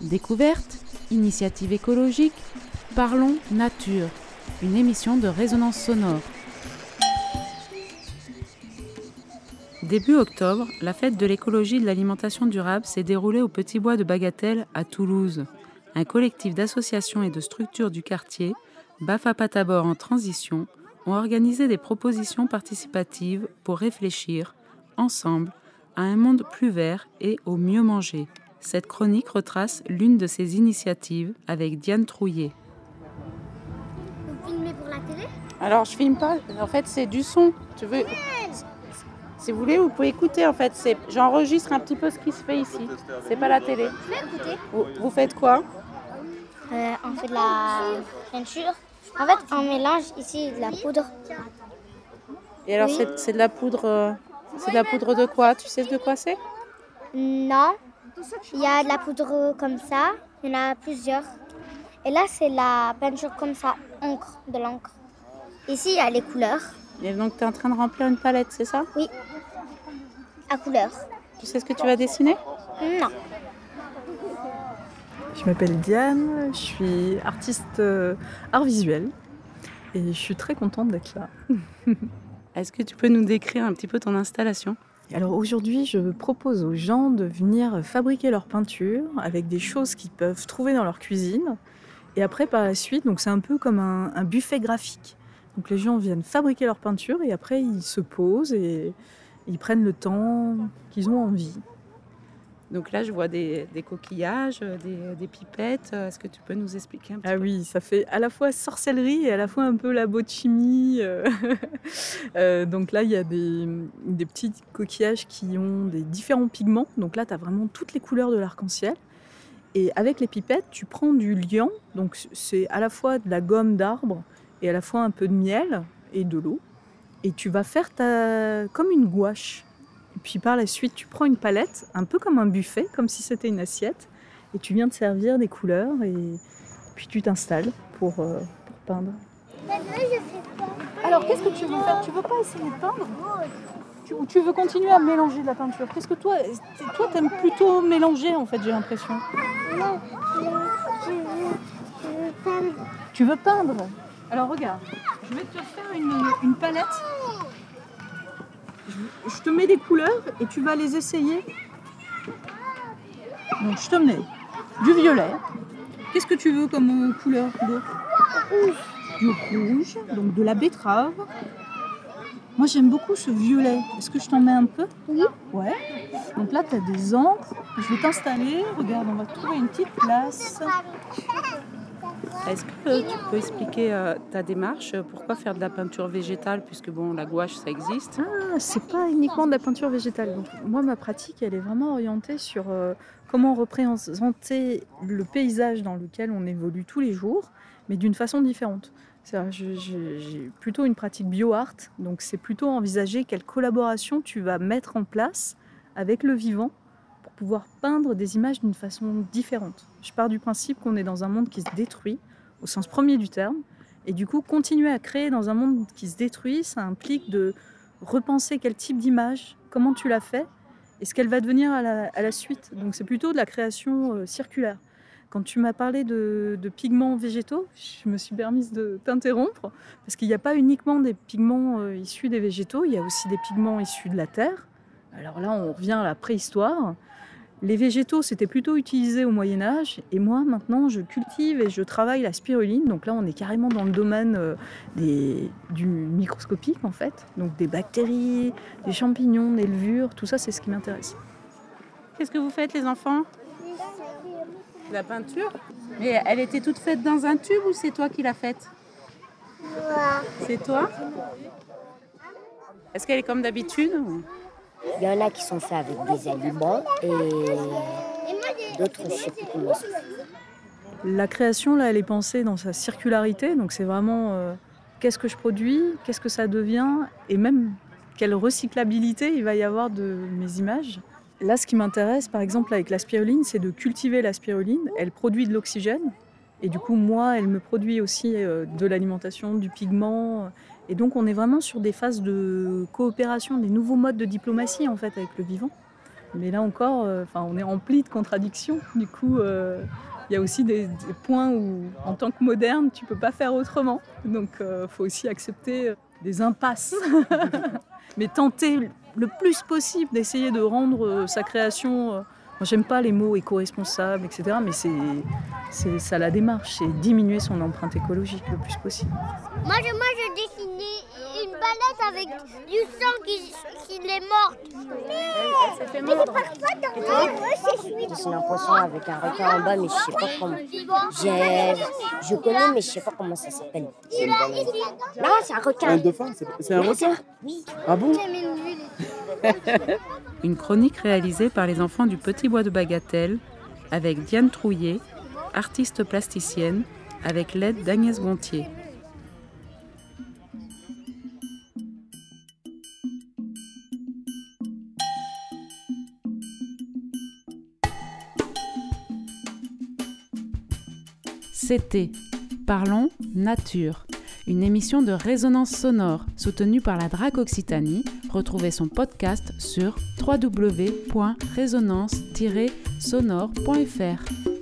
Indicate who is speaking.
Speaker 1: Découverte, initiative écologique, parlons nature, une émission de résonance sonore. Début octobre, la fête de l'écologie et de l'alimentation durable s'est déroulée au Petit Bois de Bagatelle à Toulouse. Un collectif d'associations et de structures du quartier, Bafapa-Tabor en transition, ont organisé des propositions participatives pour réfléchir, ensemble, à un monde plus vert et au mieux manger. Cette chronique retrace l'une de ces initiatives avec Diane Trouillet.
Speaker 2: Vous filmez pour la télé ?
Speaker 1: Alors je filme pas, en fait c'est du son. Tu veux... Si vous voulez, vous pouvez écouter en fait. J'enregistre un petit peu ce qui se fait ici. C'est pas la télé.
Speaker 2: Je vais écouter.
Speaker 1: Vous faites quoi ?
Speaker 2: On fait de la peinture. En fait, on mélange ici de la poudre.
Speaker 1: Et alors
Speaker 2: Oui.
Speaker 1: c'est de la poudre. C'est de la poudre de quoi ? Tu sais de quoi c'est ?
Speaker 2: Non, il y a de la poudre comme ça. Il y en a plusieurs. Et là, c'est la peinture comme ça, de l'encre. Ici, il y a les couleurs.
Speaker 1: Et donc tu es en train de remplir une palette, c'est ça ?
Speaker 2: Oui, à couleur.
Speaker 1: Tu sais ce que tu vas dessiner ?
Speaker 2: Non.
Speaker 3: Je m'appelle Diane, je suis artiste art visuel et je suis très contente d'être là.
Speaker 1: Est-ce que tu peux nous décrire un petit peu ton installation ?
Speaker 3: Alors aujourd'hui, je propose aux gens de venir fabriquer leur peinture avec des choses qu'ils peuvent trouver dans leur cuisine. Et après, par la suite, donc c'est un peu comme un buffet graphique. Donc les gens viennent fabriquer leur peinture et après ils se posent et ils prennent le temps qu'ils ont envie.
Speaker 1: Donc là, je vois des coquillages, des pipettes. Est-ce que tu peux nous expliquer un petit peu ?
Speaker 3: Ah oui, ça fait à la fois sorcellerie et à la fois un peu labo de chimie. Donc là, il y a des petits coquillages qui ont des différents pigments. Donc là, tu as vraiment toutes les couleurs de l'arc-en-ciel. Et avec les pipettes, tu prends du liant. Donc c'est à la fois de la gomme d'arbre et à la fois un peu de miel et de l'eau. Et tu vas faire comme une gouache. Et puis par la suite, tu prends une palette, un peu comme un buffet, comme si c'était une assiette, et tu viens te servir des couleurs, et puis tu t'installes pour peindre.
Speaker 4: Alors, qu'est-ce que tu veux faire ? Tu veux pas essayer de peindre ? Ou tu veux continuer à mélanger de la peinture ? Qu'est-ce que toi t'aimes plutôt mélanger, en fait, j'ai l'impression.
Speaker 2: Non, je veux peindre.
Speaker 4: Tu veux peindre ? Alors, regarde, je vais te faire une palette. Je te mets des couleurs et tu vas les essayer. Donc je te mets du violet. Qu'est-ce que tu veux comme couleur d'eau ? Du rouge, donc de la betterave. Moi j'aime beaucoup ce violet. Est-ce que je t'en mets un peu ?
Speaker 2: Oui.
Speaker 4: Ouais. Donc là tu as des encres. Je vais t'installer. Regarde, on va trouver une petite place.
Speaker 1: Est-ce que tu peux expliquer ta démarche ? Pourquoi faire de la peinture végétale, puisque bon, la gouache, ça existe ?
Speaker 3: Ah, c'est pas uniquement de la peinture végétale. Donc, moi, ma pratique, elle est vraiment orientée sur comment représenter le paysage dans lequel on évolue tous les jours, mais d'une façon différente. J'ai plutôt une pratique bio-art, donc c'est plutôt envisager quelle collaboration tu vas mettre en place avec le vivant pour pouvoir peindre des images d'une façon différente. Je pars du principe qu'on est dans un monde qui se détruit, au sens premier du terme, et du coup, continuer à créer dans un monde qui se détruit, ça implique de repenser quel type d'image, comment tu l'as fait, et ce qu'elle va devenir à la suite. Donc c'est plutôt de la création circulaire. Quand tu m'as parlé de pigments végétaux, je me suis permise de t'interrompre, parce qu'il n'y a pas uniquement des pigments issus des végétaux, il y a aussi des pigments issus de la terre. Alors là, on revient à la préhistoire. Les végétaux, c'était plutôt utilisé au Moyen-Âge. Et moi, maintenant, je cultive et je travaille la spiruline. Donc là, on est carrément dans le domaine du microscopique, en fait. Donc des bactéries, des champignons, des levures, tout ça, c'est ce qui m'intéresse.
Speaker 1: Qu'est-ce que vous faites, les enfants ? De la peinture ? Mais elle était toute faite dans un tube ou c'est toi qui l'as faite ? C'est toi ? Est-ce qu'elle est comme d'habitude ?
Speaker 5: Il y en a qui sont faits avec des aliments et d'autres, je ne sais plus comment c'est fait.
Speaker 3: La création, là, elle est pensée dans sa circularité. Donc c'est vraiment qu'est-ce que je produis, qu'est-ce que ça devient, et même quelle recyclabilité il va y avoir de mes images. Là, ce qui m'intéresse, par exemple, avec la spiruline, c'est de cultiver la spiruline. Elle produit de l'oxygène. Et du coup, moi, elle me produit aussi de l'alimentation, du pigment. Et donc, on est vraiment sur des phases de coopération, des nouveaux modes de diplomatie, en fait, avec le vivant. Mais là encore, on est rempli de contradictions. Du coup, il y a aussi des points où, en tant que moderne, tu ne peux pas faire autrement. Donc, il faut aussi accepter des impasses. Mais tenter le plus possible d'essayer de rendre sa création... moi, j'aime pas les mots éco-responsable, etc. Mais c'est ça la démarche, c'est diminuer son empreinte écologique le plus possible.
Speaker 2: Moi, je dessinais une balette avec du sang qui est morte.
Speaker 5: Elle s'est fait mordre. Je dessine un poisson avec un requin en bas, mais je sais pas comment. Je connais, mais je sais pas comment ça s'appelle. Non, c'est un requin.
Speaker 6: Un dauphin, c'est un requin?
Speaker 5: Oui.
Speaker 6: Ah bon?
Speaker 1: Une chronique réalisée par les enfants du Petit Bois de Bagatelle avec Diane Trouillet, artiste plasticienne, avec l'aide d'Agnès Gontier. C'était Parlons Nature, une émission de résonance sonore soutenue par la DRAC Occitanie. Retrouvez son podcast sur www.resonance-sonore.fr.